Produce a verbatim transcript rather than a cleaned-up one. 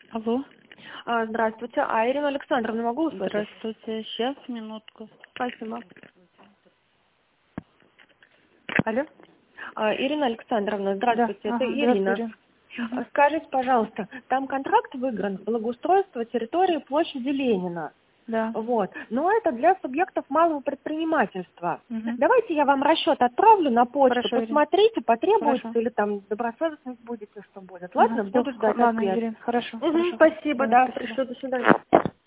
Алло. А, Здравствуйте. А Ирину Александровну могу услышать? Здравствуйте. Сейчас, минутку. Спасибо. Алло. А, Ирина Александровна, здравствуйте. Да. Это Ага, Ирина. здравствуйте. А Мгм. Скажите, пожалуйста, там контракт выигран, благоустройство территории площади Ленина. Да. Вот. Но это для субъектов малого предпринимательства. Мгм. Давайте я вам расчет отправлю на почту, Хорошо, Ирина. посмотрите, потребуется Хорошо. или там добросовестность будете, что будет. Ага, Ладно, все. буду ждать Ладно, ответ. Ирина. Хорошо, Угу, хорошо. спасибо, Ладно, да, спасибо. пришлю, до свидания.